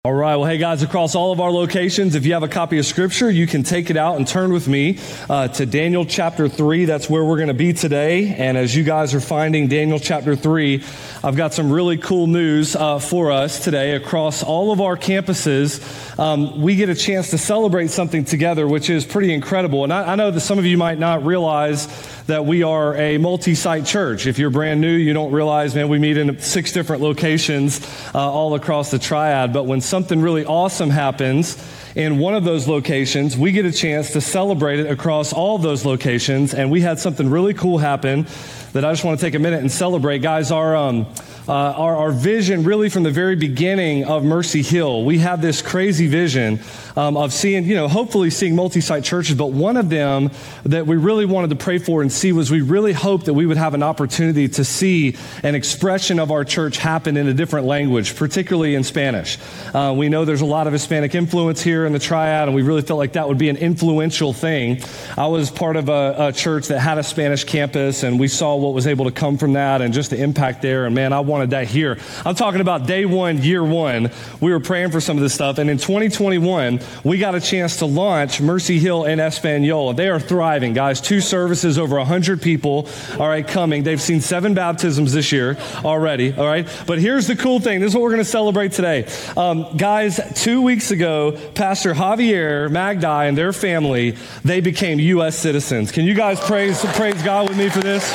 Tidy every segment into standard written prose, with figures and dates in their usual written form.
All right. Well, hey, guys, across all of our locations, if you have a copy of Scripture, you can take it out and turn with me to Daniel chapter 3. That's where we're going to be today. And as you guys are finding Daniel chapter 3, I've got some really cool news for us today. Across all of our campuses, we get a chance to celebrate something together, which is pretty incredible. And I know that some of you might not realize that we are a multi-site church. If you're brand new, you don't realize, man, we meet in 6 different locations all across the Triad. But when something really awesome happens in one of those locations, we get a chance to celebrate it across all of those locations. And we had something really cool happen that I just want to take a minute and celebrate. Guys, our vision really from the very beginning of Mercy Hill, we had this crazy vision of seeing, hopefully seeing multi-site churches, but one of them that we really wanted to pray for and see was we really hoped that we would have an opportunity to see an expression of our church happen in a different language, particularly in Spanish. We know there's a lot of Hispanic influence here in the Triad, and we really felt like that would be an influential thing. I was part of a church that had a Spanish campus, and we saw what was able to come from that and just the impact there, and man, I wanted that here. I'm talking about day one, year one. We were praying for some of this stuff, and in 2021, we got a chance to launch Mercy Hill in Espanol. They are thriving, guys. 2 services, over 100 people, all right, coming. They've seen 7 baptisms this year already, all right? But here's the cool thing. This is what we're going to celebrate today. Guys, 2 weeks ago, Pastor Javier Magdai and their family, they became U.S. citizens. Can you guys praise God with me for this?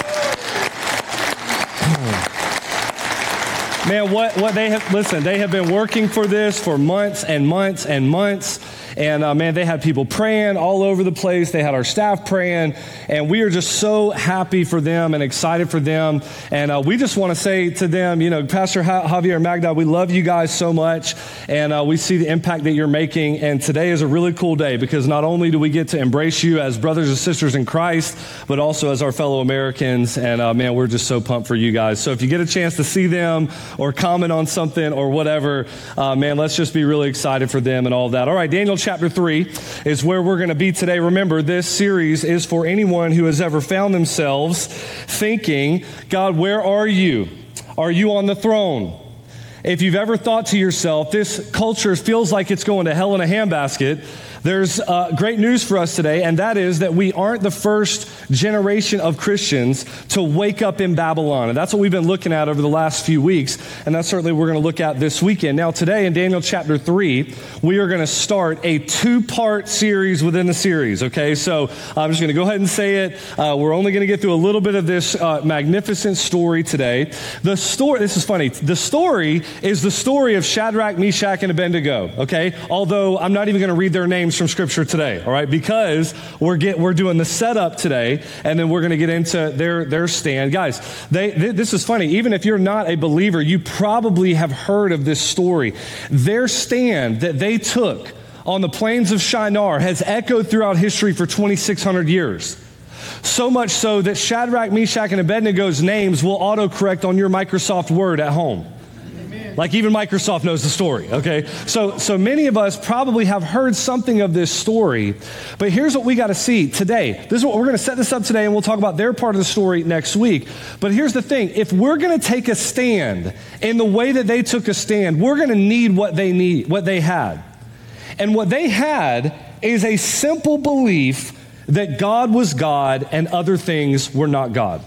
Man, what they have been working for this for months and months and months. And man, they had people praying all over the place. They had our staff praying, and we are just so happy for them and excited for them. And we just want to say to them, Pastor Javier Magda, we love you guys so much, and we see the impact that you're making. And today is a really cool day because not only do we get to embrace you as brothers and sisters in Christ, but also as our fellow Americans. And man, we're just so pumped for you guys. So if you get a chance to see them or comment on something or whatever, man, let's just be really excited for them and all that. All right, Daniel chapter 3 is where we're going to be today. Remember, this series is for anyone who has ever found themselves thinking, God, where are you? Are you on the throne? If you've ever thought to yourself, this culture feels like it's going to hell in a handbasket, there's great news for us today, and that is that we aren't the first generation of Christians to wake up in Babylon. And that's what we've been looking at over the last few weeks, and that's certainly what we're going to look at this weekend. Now, today in Daniel chapter 3, we are going to start a 2-part series within the series, okay? So I'm just going to go ahead and say it. We're only going to get through a little bit of this magnificent story today. This is funny. The story is the story of Shadrach, Meshach, and Abednego, okay? Although I'm not even going to read their names from Scripture today, all right? Because we're doing the setup today, and then we're going to get into their stand. Guys, this is funny. Even if you're not a believer, you probably have heard of this story. Their stand that they took on the plains of Shinar has echoed throughout history for 2,600 years. So much so that Shadrach, Meshach, and Abednego's names will autocorrect on your Microsoft Word at home. Like even Microsoft knows the story, okay? So many of us probably have heard something of this story, but here's what we got to see today. This is what we're going to set this up today, and we'll talk about their part of the story next week. But here's the thing. If we're going to take a stand in the way that they took a stand, we're going to need what they had. And what they had is a simple belief that God was God and other things were not God.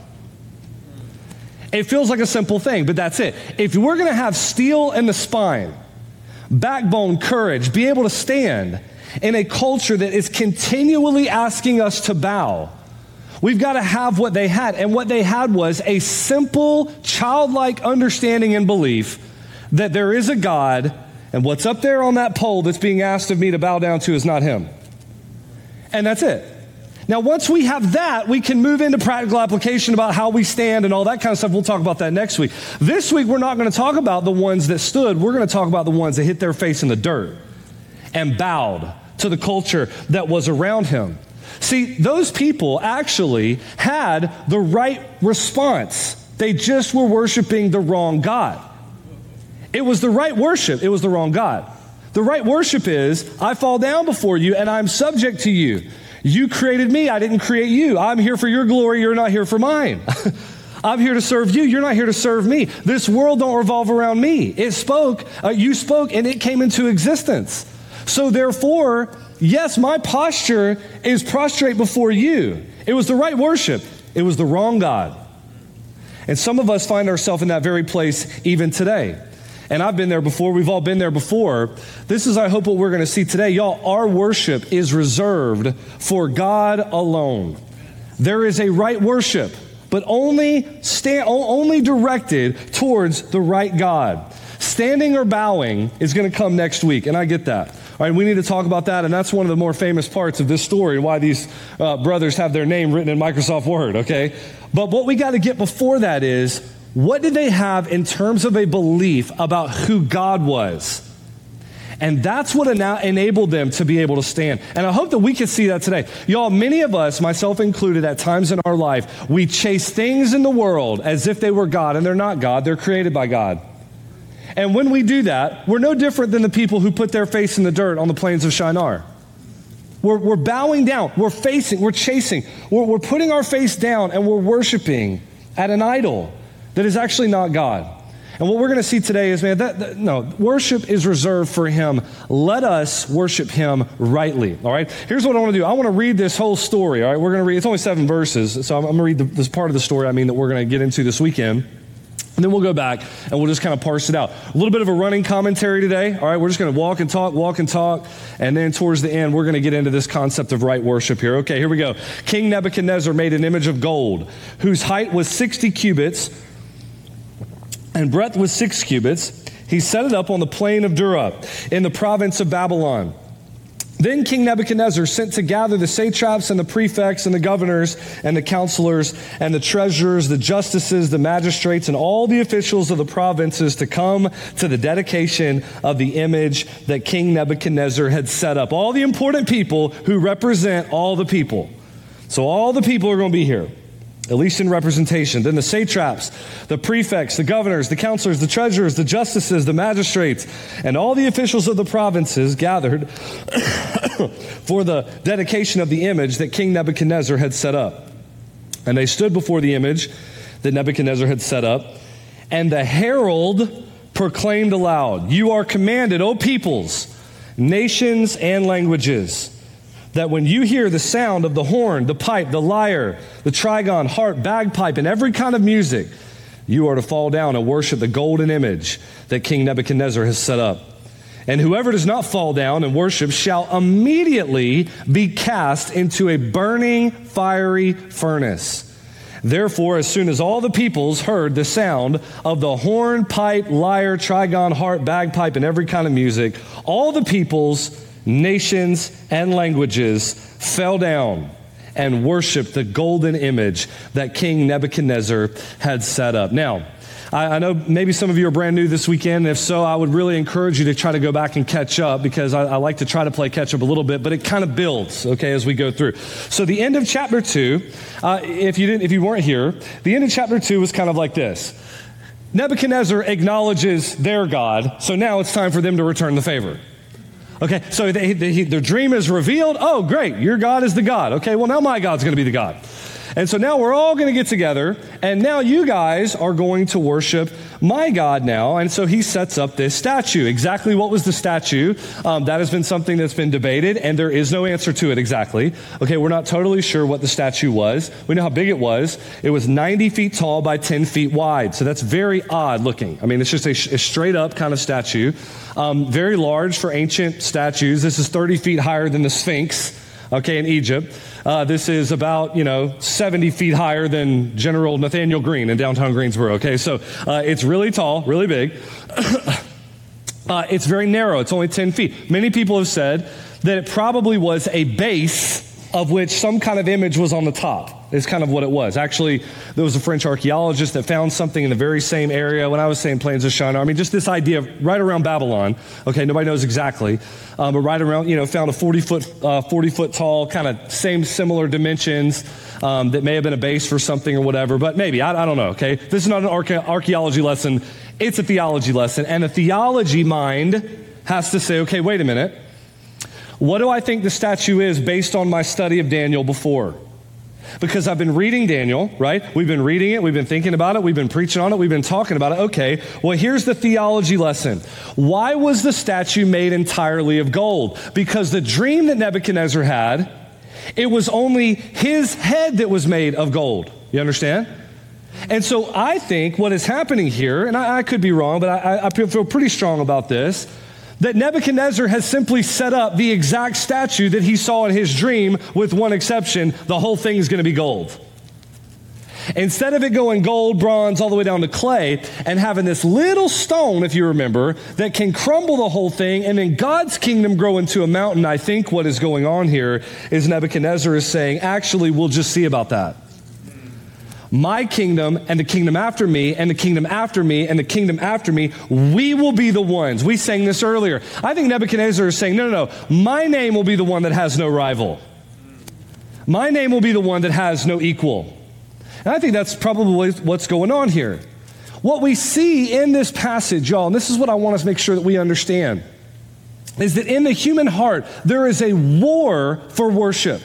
It feels like a simple thing, but that's it. If we're going to have steel in the spine, backbone, courage, be able to stand in a culture that is continually asking us to bow, we've got to have what they had. And what they had was a simple, childlike understanding and belief that there is a God, and what's up there on that pole that's being asked of me to bow down to is not him. And that's it. Now, once we have that, we can move into practical application about how we stand and all that kind of stuff. We'll talk about that next week. This week, we're not going to talk about the ones that stood. We're going to talk about the ones that hit their face in the dirt and bowed to the culture that was around him. See, those people actually had the right response. They just were worshiping the wrong God. It was the right worship. It was the wrong God. The right worship is, I fall down before you and I'm subject to you. You created me. I didn't create you. I'm here for your glory. You're not here for mine. I'm here to serve you. You're not here to serve me. This world don't revolve around me. It spoke, you spoke, and it came into existence. So therefore, yes, my posture is prostrate before you. It was the right worship. It was the wrong God. And some of us find ourselves in that very place even today. And I've been there before. We've all been there before. This is, I hope, what we're going to see today. Y'all, our worship is reserved for God alone. There is a right worship, but only directed towards the right God. Standing or bowing is going to come next week, and I get that. All right, we need to talk about that, and that's one of the more famous parts of this story, why these brothers have their name written in Microsoft Word, okay? But what we got to get before that is, what did they have in terms of a belief about who God was? And that's what enabled them to be able to stand. And I hope that we can see that today. Y'all, many of us, myself included, at times in our life, we chase things in the world as if they were God, and they're not God. They're created by God. And when we do that, we're no different than the people who put their face in the dirt on the plains of Shinar. We're bowing down. We're facing. We're chasing. We're putting our face down, and we're worshiping at an idol that is actually not God. And what we're going to see today is, no, worship is reserved for Him. Let us worship Him rightly, all right? Here's what I want to do. I want to read this whole story, all right? We're going to read, it's only 7 verses, so I'm going to read this part of the story, that we're going to get into this weekend. And then we'll go back and we'll just kind of parse it out. A little bit of a running commentary today, all right? We're just going to walk and talk, and then towards the end, we're going to get into this concept of right worship here. Okay, here we go. King Nebuchadnezzar made an image of gold, whose height was 60 cubits, and breadth was 6 cubits. He set it up on the plain of Dura in the province of Babylon. Then King Nebuchadnezzar sent to gather the satraps and the prefects and the governors and the counselors and the treasurers, the justices, the magistrates, and all the officials of the provinces to come to the dedication of the image that King Nebuchadnezzar had set up. All the important people who represent all the people. So all the people are going to be here, at least in representation. Then the satraps, the prefects, the governors, the counselors, the treasurers, the justices, the magistrates, and all the officials of the provinces gathered for the dedication of the image that King Nebuchadnezzar had set up. And they stood before the image that Nebuchadnezzar had set up, and the herald proclaimed aloud, "You are commanded, O peoples, nations, and languages, that when you hear the sound of the horn, the pipe, the lyre, the trigon, harp, bagpipe, and every kind of music, you are to fall down and worship the golden image that King Nebuchadnezzar has set up. And whoever does not fall down and worship shall immediately be cast into a burning, fiery furnace. Therefore, as soon as all the peoples heard the sound of the horn, pipe, lyre, trigon, harp, bagpipe, and every kind of music, all the peoples, nations, and languages fell down and worshiped the golden image that King Nebuchadnezzar had set up." Now, I know maybe some of you are brand new this weekend, and if so, I would really encourage you to try to go back and catch up, because I like to try to play catch up a little bit, but it kind of builds, okay, as we go through. So the end of chapter 2, if you weren't here, the end of chapter 2 was kind of like this. Nebuchadnezzar acknowledges their God, so now it's time for them to return the favor. Okay, so their dream is revealed. Oh, great, your God is the God. Okay, well, now my God's going to be the God. And so now we're all going to get together, and now you guys are going to worship my God now. And so he sets up this statue. Exactly what was the statue? That has been something that's been debated, and there is no answer to it exactly. Okay, we're not totally sure what the statue was. We know how big it was. It was 90 feet tall by 10 feet wide. So that's very odd looking. I mean, it's just a straight up kind of statue. Very large for ancient statues. This is 30 feet higher than the Sphinx, okay, in Egypt. This is about, 70 feet higher than General Nathaniel Greene in downtown Greensboro, okay? So it's really tall, really big. It's very narrow. It's only 10 feet. Many people have said that it probably was a base of which some kind of image was on the top. Is kind of what it was. Actually, there was a French archaeologist that found something in the very same area. When I was saying Plains of Shinar, I mean, just this idea of right around Babylon. Okay, nobody knows exactly, but right around, found a 40 foot tall, kind of same similar dimensions that may have been a base for something or whatever. But maybe I don't know. Okay, this is not an archaeology lesson. It's a theology lesson, and the theology mind has to say, okay, wait a minute. What do I think the statue is based on my study of Daniel before? Because I've been reading Daniel, right? We've been reading it, we've been thinking about it, we've been preaching on it, we've been talking about it. Okay, well, here's the theology lesson. Why was the statue made entirely of gold? Because the dream that Nebuchadnezzar had, it was only his head that was made of gold. You understand? And so I think what is happening here, and I could be wrong, but I feel pretty strong about this, that Nebuchadnezzar has simply set up the exact statue that he saw in his dream, with one exception: the whole thing is going to be gold. Instead of it going gold, bronze, all the way down to clay, and having this little stone, if you remember, that can crumble the whole thing, and then God's kingdom grow into a mountain, I think what is going on here is Nebuchadnezzar is saying, actually, we'll just see about that. My kingdom and the kingdom after me and the kingdom after me and the kingdom after me, we will be the ones. We sang this earlier. I think Nebuchadnezzar is saying, no, my name will be the one that has no rival. My name will be the one that has no equal. And I think that's probably what's going on here. What we see in this passage, y'all, and this is what I want us to make sure that we understand, is that in the human heart, there is a war for worship.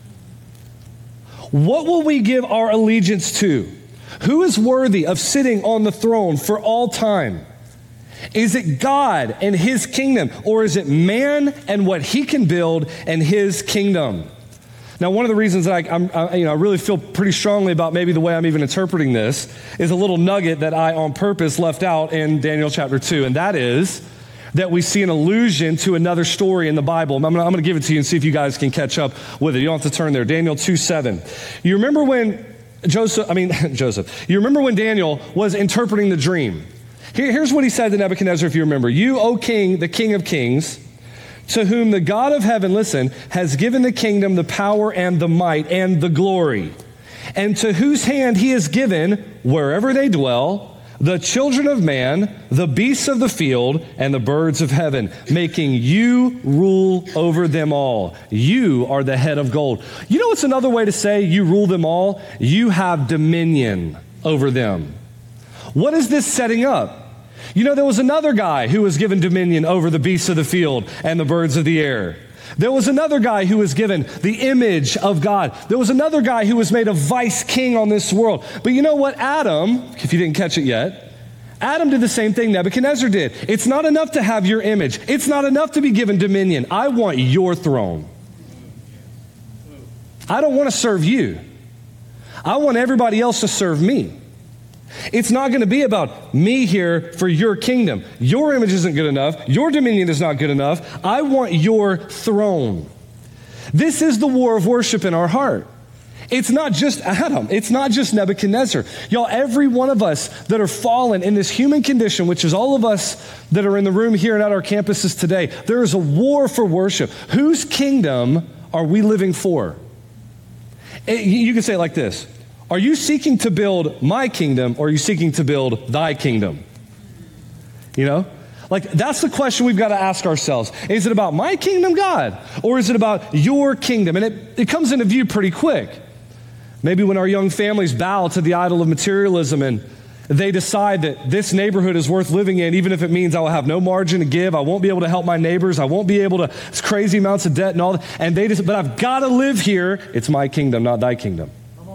What will we give our allegiance to? Who is worthy of sitting on the throne for all time? Is it God and his kingdom, or is it man and what he can build and his kingdom? Now, one of the reasons that I really feel pretty strongly about maybe the way I'm even interpreting this is a little nugget that I on purpose left out in Daniel chapter 2, and that is that we see an allusion to another story in the Bible. I'm going to give it to you and see if you guys can catch up with it. You don't have to turn there. Daniel 2:7. You remember when you remember when Daniel was interpreting the dream? Here's what he said to Nebuchadnezzar, if you remember. You, O king, the king of kings, to whom the God of heaven, listen, has given the kingdom, the power, and the might, and the glory, and to whose hand he has given, wherever they dwell, the children of man, the beasts of the field, and the birds of heaven, making you rule over them all. You are the head of gold. You know what's another way to say you rule them all? You have dominion over them. What is this setting up? You know, there was another guy who was given dominion over the beasts of the field and the birds of the air. There was another guy who was given the image of God. There was another guy who was made a vice king on this world. But you know what? Adam, if you didn't catch it yet, Adam did the same thing Nebuchadnezzar did. It's not enough to have your image. It's not enough to be given dominion. I want your throne. I don't want to serve you. I want everybody else to serve me. It's not going to be about me here for your kingdom. Your image isn't good enough. Your dominion is not good enough. I want your throne. This is the war of worship in our heart. It's not just Adam. It's not just Nebuchadnezzar. Y'all, every one of us that are fallen in this human condition, which is all of us that are in the room here and at our campuses today, there is a war for worship. Whose kingdom are we living for? You can say it like this. Are you seeking to build my kingdom, or are you seeking to build thy kingdom? You know? Like, that's the question we've got to ask ourselves. Is it about my kingdom, God? Or is it about your kingdom? And it comes into view pretty quick. Maybe when our young families bow to the idol of materialism and they decide that this neighborhood is worth living in, even if it means I will have no margin to give, I won't be able to help my neighbors, I won't be able to, it's crazy amounts of debt and all that, and they just, but I've got to live here. It's my kingdom, not thy kingdom.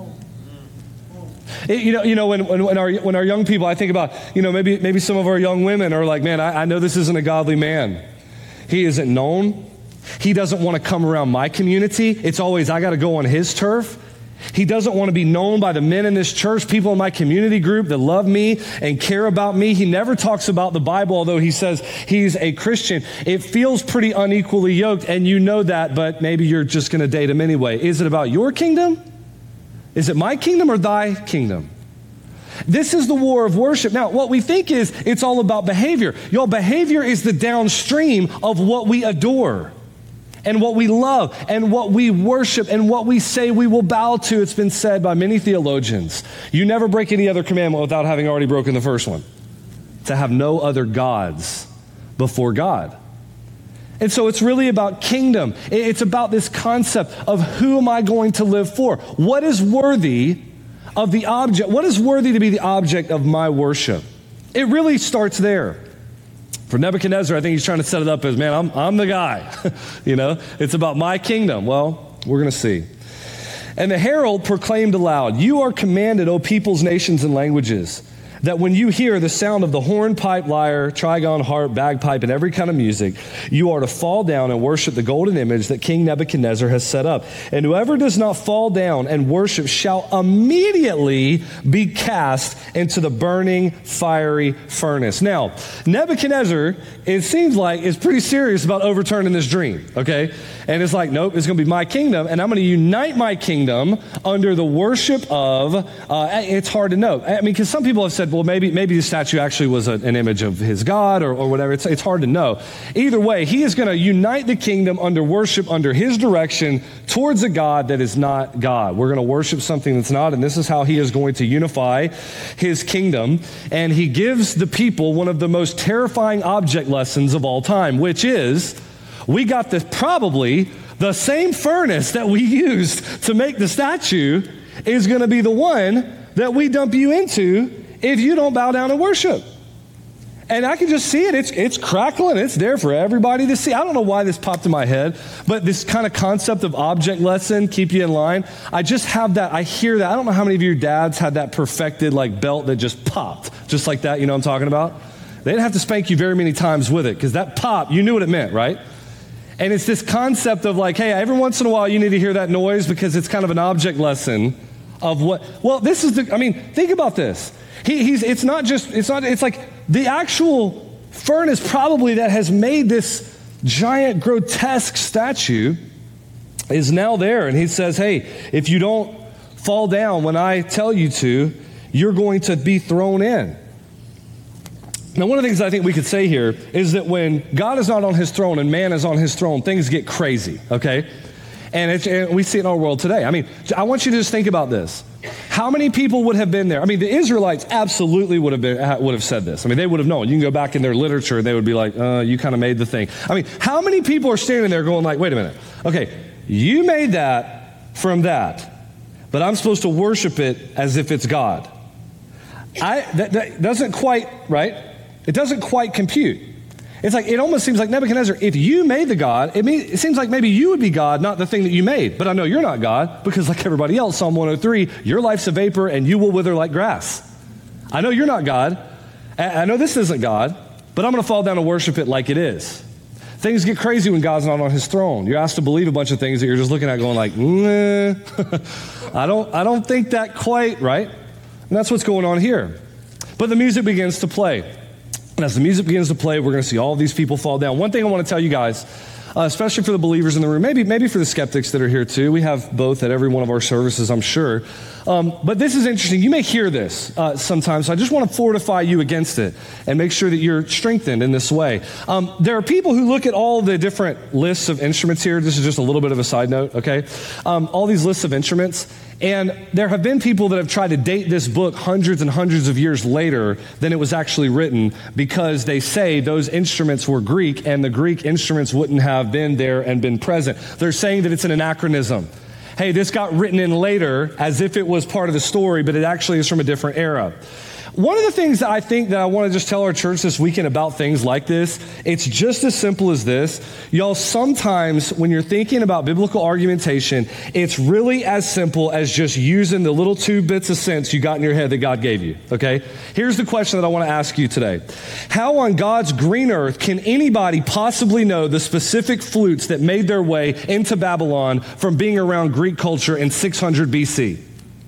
When our young people, I think about, maybe some of our young women are like, man, I know this isn't a godly man. He isn't known. He doesn't want to come around my community. It's always, I got to go on his turf. He doesn't want to be known by the men in this church, people in my community group that love me and care about me. He never talks about the Bible, although he says he's a Christian. It feels pretty unequally yoked, and you know that, but maybe you're just going to date him anyway. Is it about your kingdom? Is it my kingdom or thy kingdom? This is the war of worship. Now, what we think is it's all about behavior. Y'all, behavior is the downstream of what we adore and what we love and what we worship and what we say we will bow to. It's been said by many theologians. You never break any other commandment without having already broken the first one. To have no other gods before God. And so it's really about kingdom. It's about this concept of who am I going to live for? What is worthy of the object? What is worthy to be the object of my worship? It really starts there. For Nebuchadnezzar, I think he's trying to set it up as, man, I'm the guy. It's about my kingdom. Well, we're going to see. And the herald proclaimed aloud, "You are commanded, O peoples, nations, and languages, that when you hear the sound of the horn, pipe, lyre, trigon, harp, bagpipe, and every kind of music, you are to fall down and worship the golden image that King Nebuchadnezzar has set up. And whoever does not fall down and worship shall immediately be cast into the burning fiery furnace." Now, Nebuchadnezzar, it seems like, is pretty serious about overturning this dream, okay? And it's like, nope, it's going to be my kingdom, and I'm going to unite my kingdom under the worship of, it's hard to know. I mean, because some people have said, well, maybe the statue actually was an image of his God or whatever. It's hard to know. Either way, he is going to unite the kingdom under worship, under his direction, towards a God that is not God. We're going to worship something that's not, and this is how he is going to unify his kingdom. And he gives the people one of the most terrifying object lessons of all time, which is, we got probably the same furnace that we used to make the statue is going to be the one that we dump you into if you don't bow down and worship. And I can just see it. It's crackling. It's there for everybody to see. I don't know why this popped in my head, but this kind of concept of object lesson, keep you in line, I just have that. I hear that. I don't know how many of your dads had that perfected like belt that just popped, just like that. You know what I'm talking about? They didn't have to spank you very many times with it because that pop, you knew what it meant, right? And it's this concept of like, hey, every once in a while you need to hear that noise because it's kind of an object lesson of what, well, this is think about this. It's like the actual furnace probably that has made this giant grotesque statue is now there. And he says, hey, if you don't fall down when I tell you to, you're going to be thrown in. Now, one of the things I think we could say here is that when God is not on his throne and man is on his throne, things get crazy, okay? And we see it in our world today. I mean, I want you to just think about this. How many people would have been there? I mean, the Israelites absolutely would have said this. I mean, they would have known. You can go back in their literature and they would be like, you kind of made the thing. I mean, how many people are standing there going like, wait a minute. Okay, you made that from that, but I'm supposed to worship it as if it's God. That doesn't quite, right? It doesn't quite compute. It's like, it almost seems like Nebuchadnezzar, if you made the God, it seems like maybe you would be God, not the thing that you made. But I know you're not God because like everybody else, Psalm 103, your life's a vapor and you will wither like grass. I know you're not God. I know this isn't God, but I'm going to fall down and worship it like it is. Things get crazy when God's not on his throne. You're asked to believe a bunch of things that you're just looking at going like, I don't think that quite, right? And that's what's going on here. But the music begins to play. And as the music begins to play, we're going to see all these people fall down. One thing I want to tell you guys, especially for the believers in the room, maybe for the skeptics that are here too. We have both at every one of our services, I'm sure. But this is interesting. You may hear this sometimes, so I just want to fortify you against it and make sure that you're strengthened in this way. There are people who look at all the different lists of instruments here. This is just a little bit of a side note, okay? All these lists of instruments. And there have been people that have tried to date this book hundreds and hundreds of years later than it was actually written because they say those instruments were Greek and the Greek instruments wouldn't have been there and been present. They're saying that it's an anachronism. Hey, this got written in later as if it was part of the story, but it actually is from a different era. One of the things that I think that I want to just tell our church this weekend about things like this, it's just as simple as this. Y'all, sometimes when you're thinking about biblical argumentation, it's really as simple as just using the little 2 bits of sense you got in your head that God gave you, okay? Here's the question that I want to ask you today. How on God's green earth can anybody possibly know the specific flutes that made their way into Babylon from being around Greek culture in 600 BC?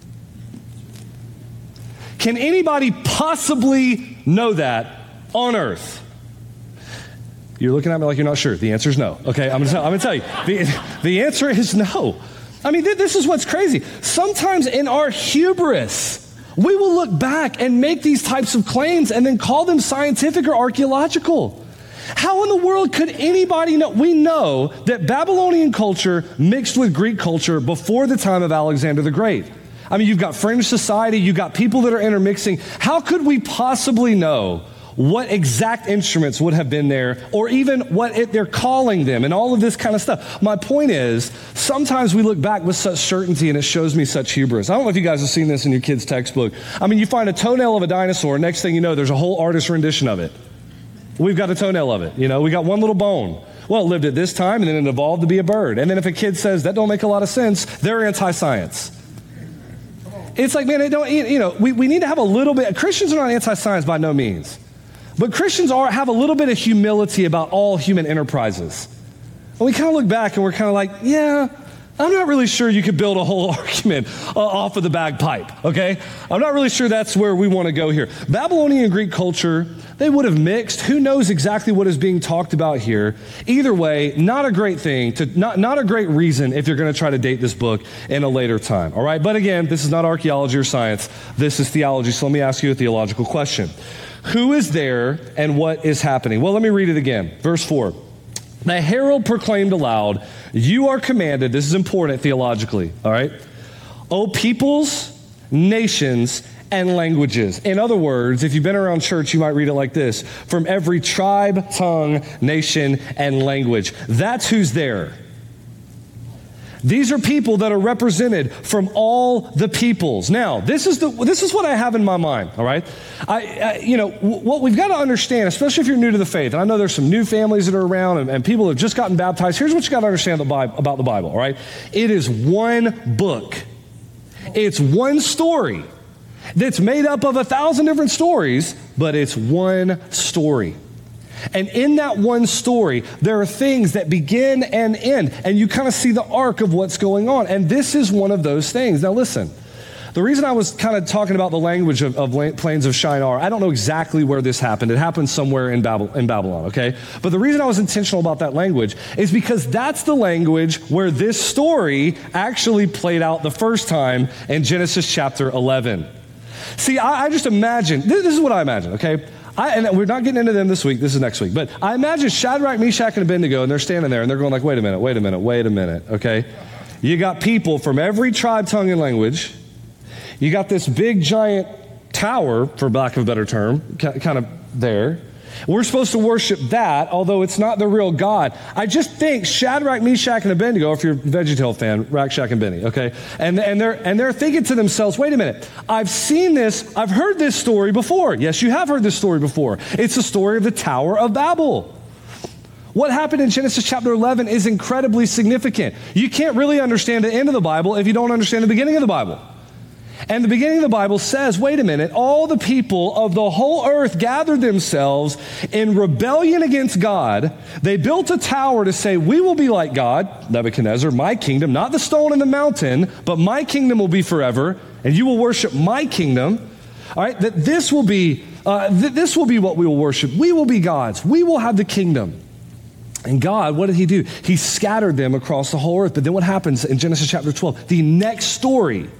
Can anybody possibly know that on earth? You're looking at me like you're not sure. The answer is no. Okay, I'm going to tell you. The answer is no. I mean, this is what's crazy. Sometimes in our hubris, we will look back and make these types of claims and then call them scientific or archaeological. How in the world could anybody know? We know that Babylonian culture mixed with Greek culture before the time of Alexander the Great. I mean, you've got fringe society, you've got people that are intermixing. How could we possibly know what exact instruments would have been there or even what they're calling them and all of this kind of stuff? My point is, sometimes we look back with such certainty and it shows me such hubris. I don't know if you guys have seen this in your kids' textbook. I mean, you find a toenail of a dinosaur, next thing you know, there's a whole artist rendition of it. We've got a toenail of it, we got one little bone. Well, it lived at this time, and then it evolved to be a bird. And then if a kid says, that don't make a lot of sense, they're anti-science. It's like, man, we need to have a little bit, Christians are not anti-science by no means. But Christians have a little bit of humility about all human enterprises. And we kind of look back and we're kind of like, yeah, I'm not really sure you could build a whole argument off of the bagpipe, okay? I'm not really sure that's where we want to go here. Babylonian and Greek culture, they would have mixed. Who knows exactly what is being talked about here? Either way, not a great thing, not a great reason if you're going to try to date this book in a later time, all right? But again, this is not archaeology or science. This is theology, so let me ask you a theological question. Who is there and what is happening? Well, let me read it again. Verse 4. The herald proclaimed aloud, you are commanded, this is important theologically, all right? O peoples, nations, and languages. In other words, if you've been around church, you might read it like this, from every tribe, tongue, nation, and language. That's who's there. These are people that are represented from all the peoples. Now, this is what I have in my mind, all right? What we've got to understand, especially if you're new to the faith, and I know there's some new families that are around and people have just gotten baptized. Here's what you got to understand about the Bible, all right? It is one book. It's one story that's made up of 1,000 different stories, but it's one story. And in that one story, there are things that begin and end, and you kind of see the arc of what's going on. And this is one of those things. Now listen, the reason I was kind of talking about the language of Plains of Shinar, I don't know exactly where this happened. It happened somewhere in Babylon, okay? But the reason I was intentional about that language is because that's the language where this story actually played out the first time in Genesis chapter 11. See, I just imagine, this is what I imagine, okay? And we're not getting into them this week, this is next week, but I imagine Shadrach, Meshach, and Abednego, and they're standing there, and they're going like, wait a minute, okay? You got people from every tribe, tongue, and language. You got this big, giant tower, for lack of a better term, kind of there. We're supposed to worship that, although it's not the real God. I just think Shadrach, Meshach, and Abednego, if you're a VeggieTale fan, Rack, Shack, and Benny, okay? And they're thinking to themselves, wait a minute, I've seen this, I've heard this story before. Yes, you have heard this story before. It's the story of the Tower of Babel. What happened in Genesis chapter 11 is incredibly significant. You can't really understand the end of the Bible if you don't understand the beginning of the Bible. And the beginning of the Bible says, wait a minute, all the people of the whole earth gathered themselves in rebellion against God. They built a tower to say, we will be like God, Nebuchadnezzar, my kingdom, not the stone in the mountain, but my kingdom will be forever, and you will worship my kingdom. All right, that this will be what we will worship. We will be gods. We will have the kingdom. And God, what did he do? He scattered them across the whole earth. But then what happens in Genesis chapter 12? The next story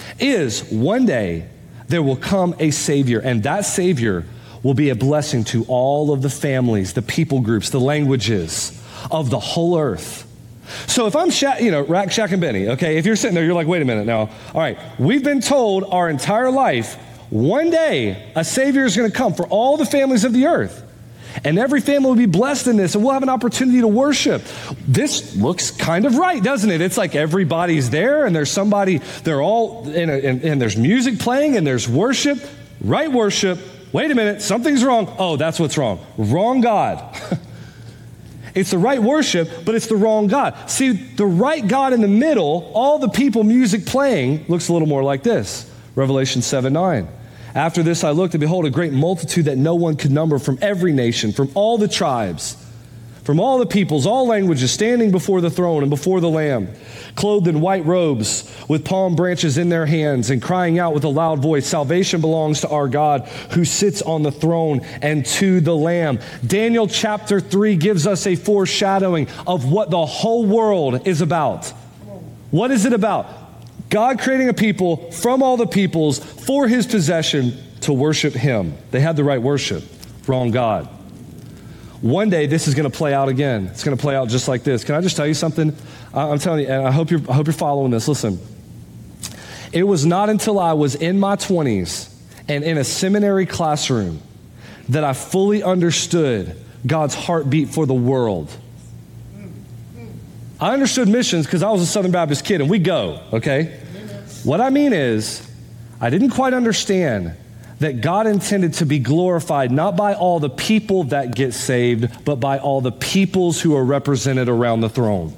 is one day there will come a Savior, and that Savior will be a blessing to all of the families, the people groups, the languages of the whole earth. So if I'm, Rack, Shack, and Benny, okay, if you're sitting there, you're like, wait a minute now. All right, we've been told our entire life, one day a Savior is going to come for all the families of the earth. And every family will be blessed in this, and we'll have an opportunity to worship. This looks kind of right, doesn't it? It's like everybody's there, and there's somebody, they're all, and there's music playing, and there's worship, right worship. Wait a minute, something's wrong. Oh, that's what's wrong. Wrong God. It's the right worship, but it's the wrong God. See, the right God in the middle, all the people, music playing, looks a little more like this. Revelation 7:9. After this I looked, and behold, a great multitude that no one could number, from every nation, from all the tribes, from all the peoples, all languages, standing before the throne and before the Lamb, clothed in white robes, with palm branches in their hands, and crying out with a loud voice, salvation belongs to our God who sits on the throne and to the Lamb. Daniel chapter 3 gives us a foreshadowing of what the whole world is about. What is it about? God creating a people from all the peoples for his possession to worship him. They had the right worship. Wrong God. One day this is going to play out again. It's going to play out just like this. Can I just tell you something? I'm telling you, and I hope you're following this. Listen. It was not until I was in my 20s and in a seminary classroom that I fully understood God's heartbeat for the world. I understood missions because I was a Southern Baptist kid, and we go, okay? What I mean is, I didn't quite understand that God intended to be glorified not by all the people that get saved, but by all the peoples who are represented around the throne.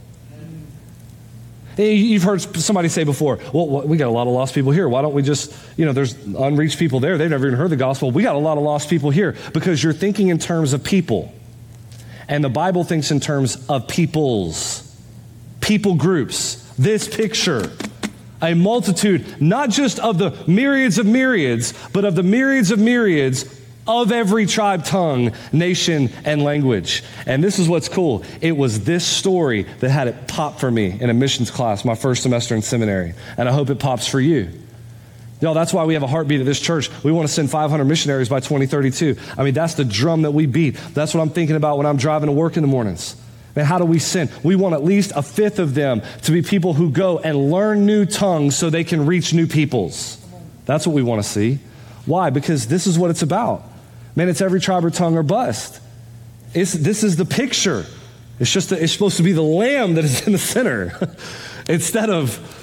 You've heard somebody say before, well, we got a lot of lost people here. Why don't we just, there's unreached people there. They've never even heard the gospel. We got a lot of lost people here, because you're thinking in terms of people. And the Bible thinks in terms of peoples, people groups. This picture, a multitude, not just of the myriads of myriads, but of the myriads of myriads of every tribe, tongue, nation, and language. And this is what's cool. It was this story that had it pop for me in a missions class, my first semester in seminary. And I hope it pops for you. Y'all, that's why we have a heartbeat at this church. We want to send 500 missionaries by 2032. I mean, that's the drum that we beat. That's what I'm thinking about when I'm driving to work in the mornings. Man, how do we send? We want at least a fifth of them to be people who go and learn new tongues so they can reach new peoples. That's what we want to see. Why? Because this is what it's about. Man, it's every tribe or tongue or bust. This is the picture. It's supposed to be the lamb that is in the center instead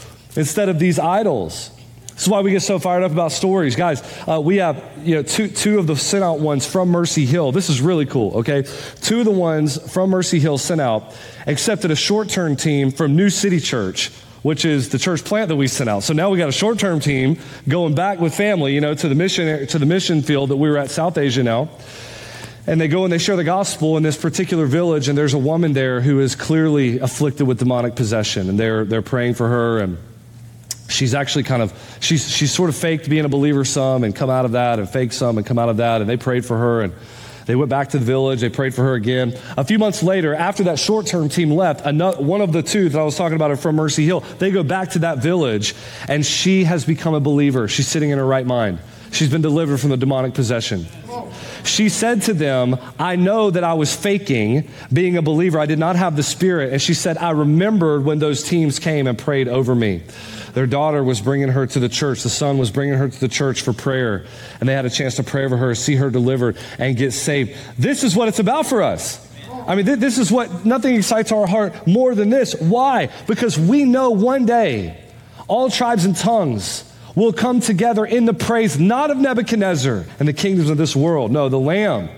of these idols. This is why we get so fired up about stories. Guys, we have two of the sent out ones from Mercy Hill. This is really cool, okay? Two of the ones from Mercy Hill sent out accepted a short-term team from New City Church, which is the church plant that we sent out. So now we got a short-term team going back with family, to the mission field that we were at South Asia now. And they go and they share the gospel in this particular village, and there's a woman there who is clearly afflicted with demonic possession, and they're praying for her, and she's actually she's sort of faked being a believer some and come out of that, and faked some and come out of that, and they prayed for her, and they went back to the village. They prayed for her again. A few months later, after that short-term team left, one of the two that I was talking about are from Mercy Hill. They go back to that village, and she has become a believer. She's sitting in her right mind. She's been delivered from the demonic possession. She said to them, I know that I was faking being a believer. I did not have the Spirit. And she said, I remembered when those teams came and prayed over me. Their daughter was bringing her to the church. The son was bringing her to the church for prayer. And they had a chance to pray over her, see her delivered, and get saved. This is what it's about for us. I mean, this is what, nothing excites our heart more than this. Why? Because we know one day all tribes and tongues will come together in the praise, not of Nebuchadnezzar and the kingdoms of this world. No, the Lamb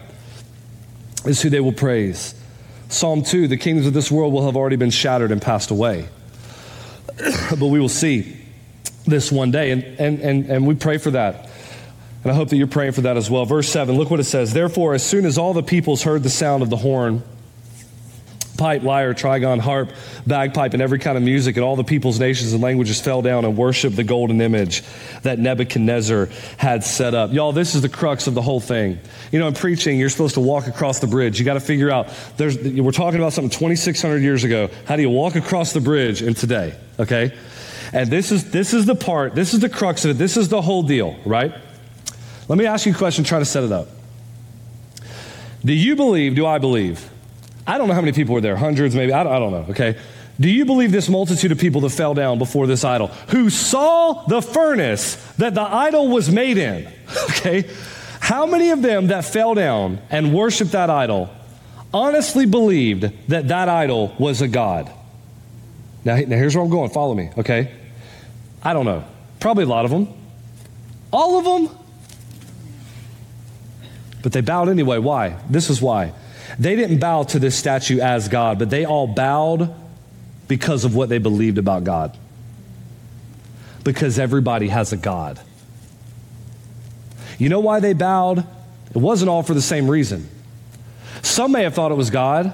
is who they will praise. Psalm 2, the kingdoms of this world will have already been shattered and passed away. But we will see this one day, and we pray for that. And I hope that you're praying for that as well. Verse 7, look what it says. Therefore, as soon as all the peoples heard the sound of the horn, pipe, lyre, trigon, harp, bagpipe, and every kind of music, and all the peoples, nations, and languages fell down and worshiped the golden image that Nebuchadnezzar had set up. Y'all, this is the crux of the whole thing. In preaching, you're supposed to walk across the bridge. You got to figure out, we're talking about something 2,600 years ago. How do you walk across the bridge in today? Okay? And this is the part, this is the crux of it. This is the whole deal, right? Let me ask you a question, try to set it up. Do I believe? I don't know how many people were there, hundreds maybe, I don't know, okay? Do you believe this multitude of people that fell down before this idol, who saw the furnace that the idol was made in, okay? How many of them that fell down and worshiped that idol honestly believed that that idol was a god? Now here's where I'm going, follow me, okay? I don't know, probably a lot of them. All of them? But they bowed anyway, why? This is why. They didn't bow to this statue as God, but they all bowed because of what they believed about God. Because everybody has a God. You know why they bowed? It wasn't all for the same reason. Some may have thought it was God.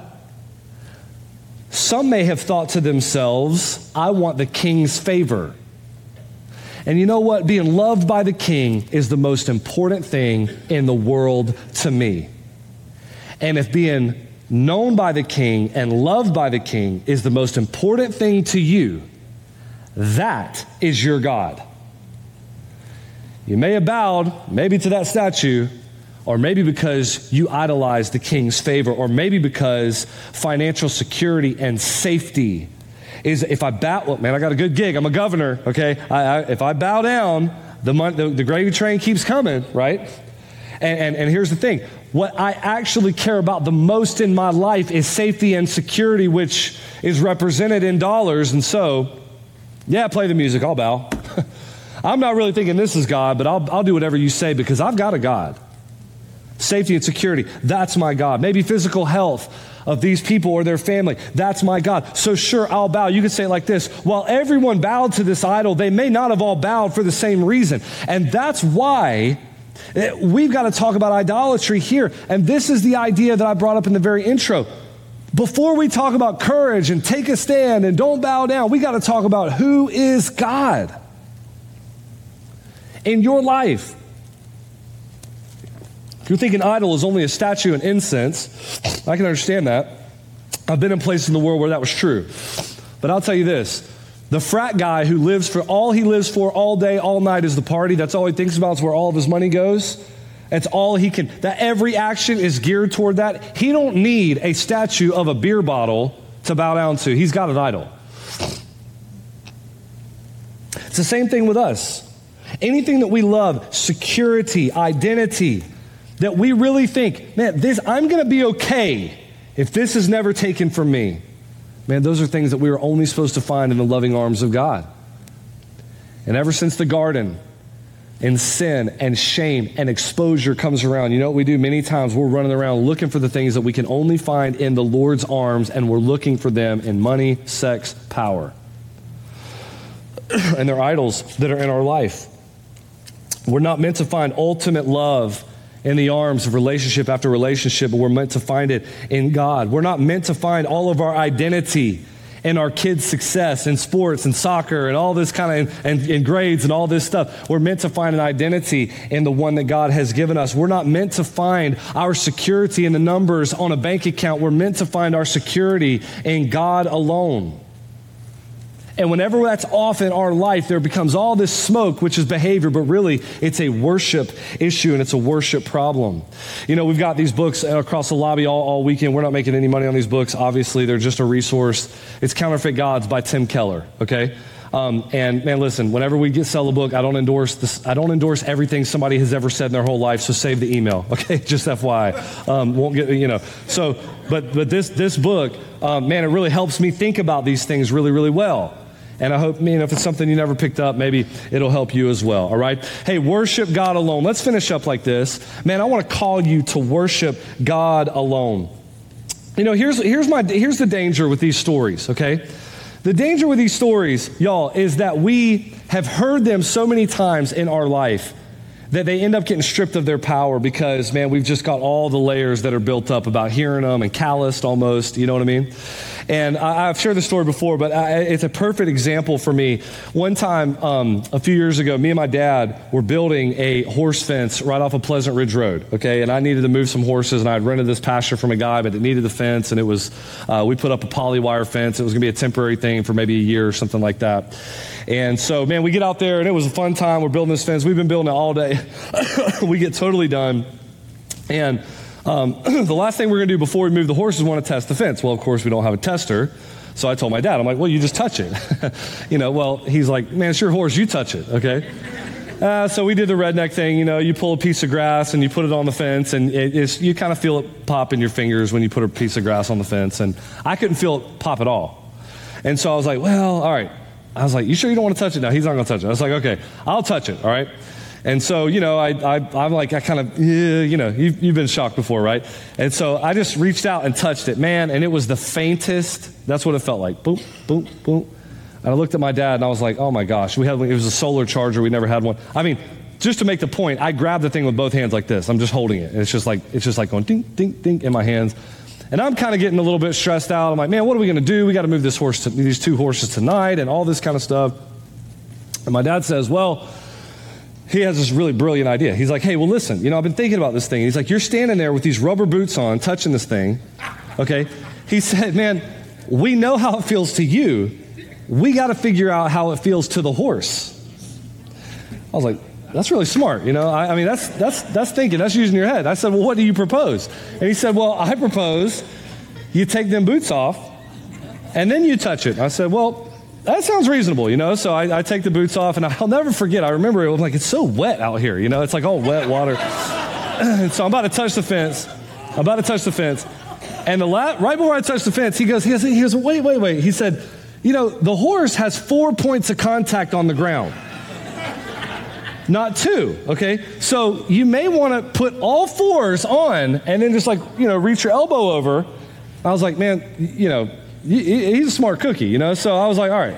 Some may have thought to themselves, I want the king's favor. And you know what? Being loved by the king is the most important thing in the world to me. And if being known by the king and loved by the king is the most important thing to you, that is your God. You may have bowed, maybe to that statue, or maybe because you idolize the king's favor, or maybe because financial security and safety is, if I bow, well, man, I got a good gig, I'm a governor, okay? If I bow down, the gravy train keeps coming, right? And here's the thing, what I actually care about the most in my life is safety and security, which is represented in dollars, and so, yeah, play the music, I'll bow. I'm not really thinking this is God, but I'll do whatever you say because I've got a God. Safety and security, that's my God. Maybe physical health of these people or their family, that's my God. So sure, I'll bow. You could say it like this: while everyone bowed to this idol, they may not have all bowed for the same reason. And that's why we've got to talk about idolatry here. And this is the idea that I brought up in the very intro. Before we talk about courage and take a stand and don't bow down, we got to talk about who is God in your life. If you're thinking idol is only a statue and incense, I can understand that. I've been in places in the world where that was true. But I'll tell you this, the frat guy who lives for all he lives for all day, all night is the party. That's all he thinks about is where all of his money goes. That's all he can, that every action is geared toward that. He don't need a statue of a beer bottle to bow down to. He's got an idol. It's the same thing with us. Anything that we love, security, identity, that we really think, man, I'm going to be okay if this is never taken from me. Man, those are things that we are only supposed to find in the loving arms of God. And ever since the garden, and sin and shame and exposure comes around, you know what we do? Many times we're running around looking for the things that we can only find in the Lord's arms, and we're looking for them in money, sex, power. And they're idols that are in our life. We're not meant to find ultimate love in the arms of relationship after relationship, but we're meant to find it in God. We're not meant to find all of our identity in our kids' success in sports and soccer and all this kind of, and grades and all this stuff. We're meant to find an identity in the one that God has given us. We're not meant to find our security in the numbers on a bank account. We're meant to find our security in God alone. And whenever that's off in our life, there becomes all this smoke, which is behavior, but really it's a worship issue and it's a worship problem. You know, we've got these books across the lobby all weekend. We're not making any money on these books. Obviously, they're just a resource. It's Counterfeit Gods by Tim Keller, okay? And man, listen, whenever we sell a book, I don't endorse everything somebody has ever said in their whole life, so save the email, okay? Just FYI. Won't get, you know. So, but this book, man, it really helps me think about these things really, really well. And I hope, if it's something you never picked up, maybe it'll help you as well, all right? Hey, worship God alone. Let's finish up like this. Man, I want to call you to worship God alone. You know, here's the danger with these stories, okay? The danger with these stories, y'all, is that we have heard them so many times in our life that they end up getting stripped of their power because, man, we've just got all the layers that are built up about hearing them and calloused almost, you know what I mean? And I've shared this story before, but it's a perfect example for me. One time, a few years ago, me and my dad were building a horse fence right off of Pleasant Ridge Road, okay? And I needed to move some horses, and I had rented this pasture from a guy, but it needed the fence, and it was, we put up a poly wire fence. It was going to be a temporary thing for maybe a year or something like that. And so, man, we get out there, and it was a fun time. We're building this fence. We've been building it all day. We get totally done. And the last thing we're going to do before we move the horses is want to test the fence. Well, of course, we don't have a tester. So I told my dad, I'm like, well, you just touch it. Well, he's like, man, it's your horse. You touch it, okay? So we did the redneck thing. You pull a piece of grass and you put it on the fence, and you kind of feel it pop in your fingers when you put a piece of grass on the fence. And I couldn't feel it pop at all. And so I was like, well, all right. I was like, you sure you don't want to touch it? No, he's not going to touch it. I was like, okay, I'll touch it, all right? And so, I'm like, you've been shocked before, right? And so I just reached out and touched it, man, and it was the faintest. That's what it felt like. Boom, boom, boom. And I looked at my dad, and I was like, oh, my gosh. It was a solar charger. We never had one. I mean, just to make the point, I grabbed the thing with both hands like this. I'm just holding it. And it's just like going ding, ding, ding in my hands. And I'm kind of getting a little bit stressed out. I'm like, man, what are we going to do? We got to move these two horses tonight and all this kind of stuff. And my dad says, well, he has this really brilliant idea. He's like, hey, well, listen, I've been thinking about this thing. He's like, you're standing there with these rubber boots on, touching this thing, okay? He said, man, we know how it feels to you. We got to figure out how it feels to the horse. I was like, that's really smart, I mean, that's thinking, that's using your head. I said, well, what do you propose? And he said, well, I propose you take them boots off and then you touch it. I said, well, that sounds reasonable, So I take the boots off, and I'll never forget. I remember it was like, it's so wet out here, It's like all wet water. And so I'm about to touch the fence. And right before I touch the fence, he goes, wait. He said, the horse has 4 points of contact on the ground. not two, okay? So you may want to put all fours on and then just reach your elbow over. I was like, man, he's a smart cookie, So I was like, all right.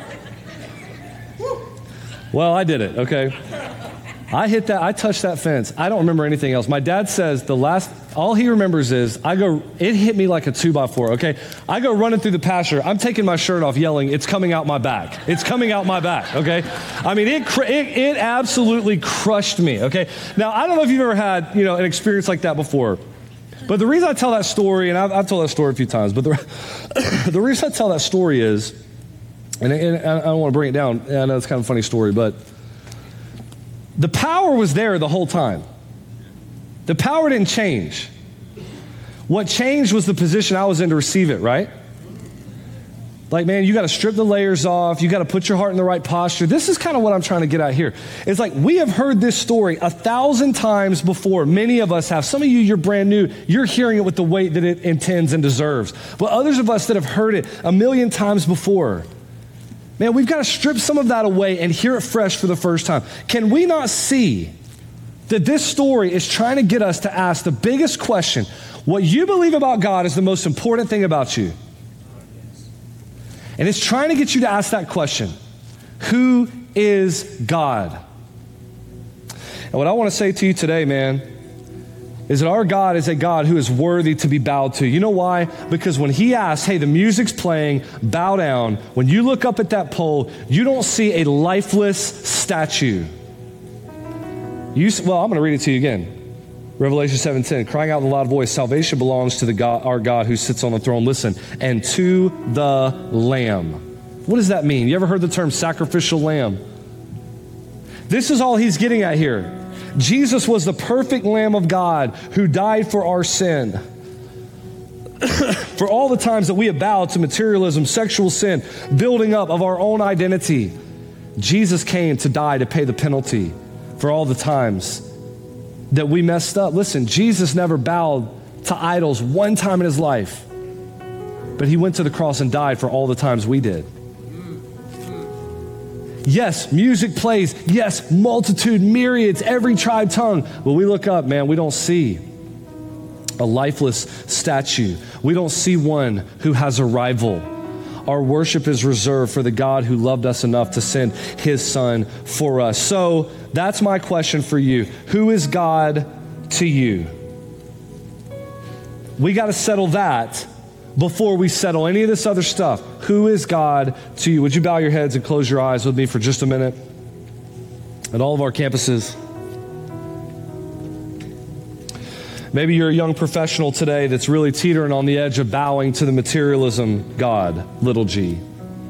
Well, I did it, okay? I touched that fence. I don't remember anything else. My dad says all he remembers is it hit me like a 2x4, okay? I go running through the pasture. I'm taking my shirt off yelling, it's coming out my back. It's coming out my back, okay? I mean, it absolutely crushed me, okay? Now, I don't know if you've ever had, an experience like that before. But the reason I tell that story, and I've told that story a few times, but the reason I tell that story is, and I don't want to bring it down. I know it's kind of a funny story, but the power was there the whole time. The power didn't change. What changed was the position I was in to receive it, right? Like, man, you got to strip the layers off. You got to put your heart in the right posture. This is kind of what I'm trying to get at here. It's like we have heard this story 1,000 times before. Many of us have. Some of you, you're brand new. You're hearing it with the weight that it intends and deserves. But others of us that have heard it 1,000,000 times before, man, we've got to strip some of that away and hear it fresh for the first time. Can we not see that this story is trying to get us to ask the biggest question? What you believe about God is the most important thing about you. And it's trying to get you to ask that question. Who is God? And what I want to say to you today, man, is that our God is a God who is worthy to be bowed to. You know why? Because when he asks, hey, the music's playing, bow down, when you look up at that pole, you don't see a lifeless statue. I'm going to read it to you again. Revelation 7:10, crying out in a loud voice, salvation belongs to our God who sits on the throne. Listen, and to the Lamb. What does that mean? You ever heard the term sacrificial lamb? This is all he's getting at here. Jesus was the perfect Lamb of God who died for our sin. For all the times that we have bowed to materialism, sexual sin, building up of our own identity, Jesus came to die to pay the penalty for all the times that we messed up. Listen, Jesus never bowed to idols one time in his life, but he went to the cross and died for all the times we did. Yes, music plays. Yes, multitude, myriads, every tribe, tongue. But we look up, man, we don't see a lifeless statue. We don't see one who has a rival. Our worship is reserved for the God who loved us enough to send his son for us. So that's my question for you. Who is God to you? We got to settle that before we settle any of this other stuff. Who is God to you? Would you bow your heads and close your eyes with me for just a minute? At all of our campuses. Maybe you're a young professional today that's really teetering on the edge of bowing to the materialism God, little g.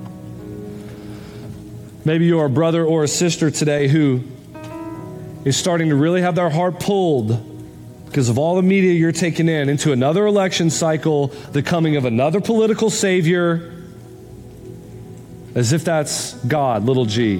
Maybe you're a brother or a sister today who is starting to really have their heart pulled because of all the media you're taking in into another election cycle, the coming of another political savior, as if that's God, little g.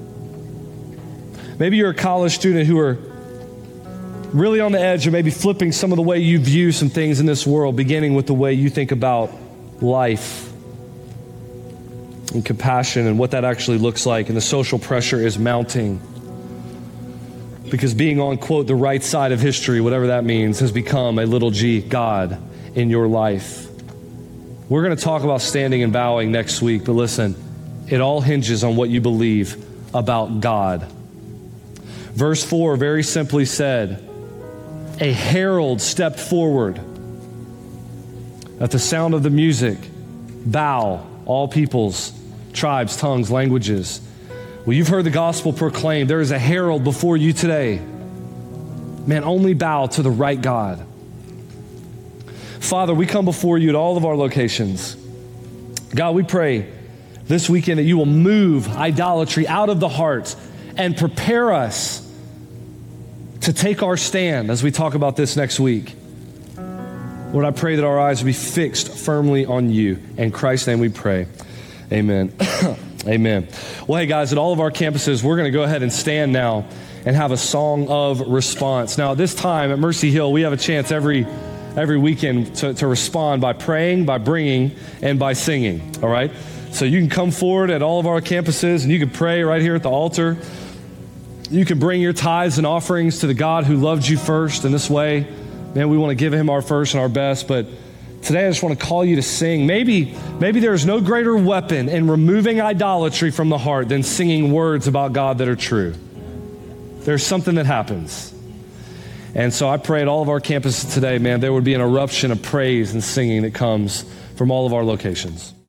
Maybe you're a college student who are really on the edge of maybe flipping some of the way you view some things in this world, beginning with the way you think about life and compassion and what that actually looks like, and the social pressure is mounting because being on, quote, the right side of history, whatever that means, has become a little g God in your life. We're going to talk about standing and bowing next week, but listen, it all hinges on what you believe about God. Verse 4 very simply said, a herald stepped forward. At the sound of the music, bow, all peoples, tribes, tongues, languages. Well, you've heard the gospel proclaimed. There is a herald before you today. Man, only bow to the right God. Father, we come before you at all of our locations. God, we pray this weekend that you will move idolatry out of the heart and prepare us to take our stand as we talk about this next week. Lord, I pray that our eyes will be fixed firmly on you. In Christ's name we pray. Amen. Amen. Well, hey guys, at all of our campuses, we're going to go ahead and stand now and have a song of response. Now, at this time at Mercy Hill, we have a chance every weekend to respond by praying, by bringing, and by singing, all right? So you can come forward at all of our campuses, and you can pray right here at the altar. You can bring your tithes and offerings to the God who loved you first in this way. Man, we want to give him our first and our best, but today I just want to call you to sing. Maybe there's no greater weapon in removing idolatry from the heart than singing words about God that are true. There's something that happens. And so I pray at all of our campuses today, man, there would be an eruption of praise and singing that comes from all of our locations.